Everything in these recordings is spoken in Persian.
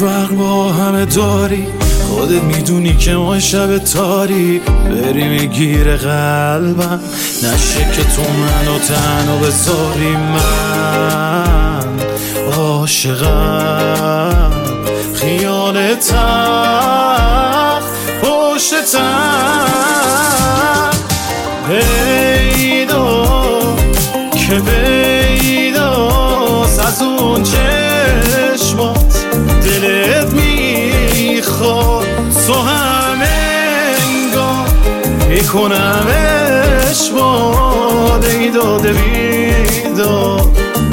فرق با همه داری، خودت میدونی که ما شب تاری بریم گیر قلبم نشه که تو منو تنها بذاری. من عاشقم خیالتم پشتم پیدا که پیداست از اون چشمات دلت میخواد تو همینگاه میکنم اشباد ایداد بیداد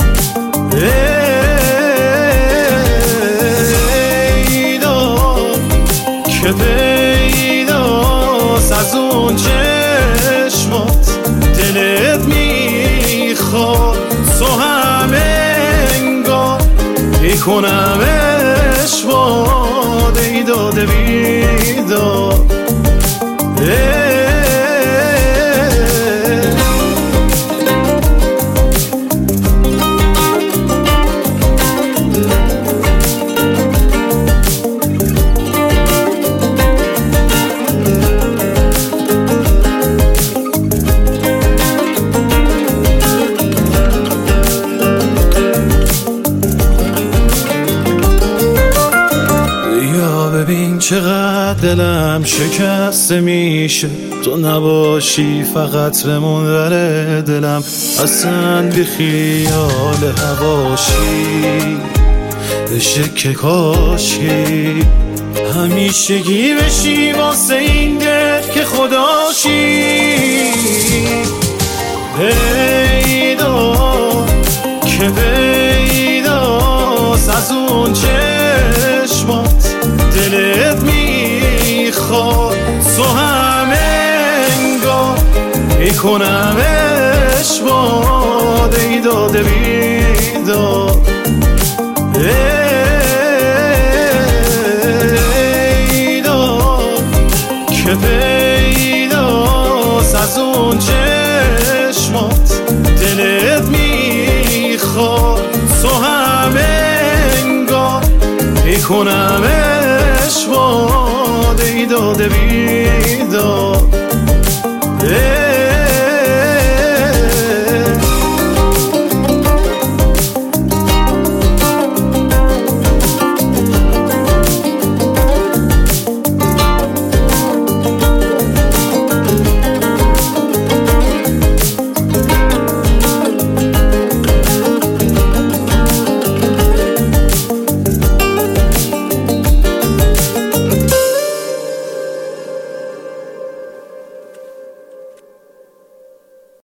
ایداد که پیداست از اون چشمات دلت میخواد تو همینگاه میکنم اشباد ایداد بیداد. ببین چقدر دلم شکسته میشه تو نباشی، فقط بمون دلم اصلا بی خیال هواشی بشه که کاشی همیشگی بشی واسه این دل که خداشی. پیدا که پیداست از اون چشمات دلت میخواد تو همینگاه میکنم اشباد ایداد بیداد. ایداد که پیداست از اون چشمات دلت میخواد تو همینگاه میکنم اشباد ایداد بیداد.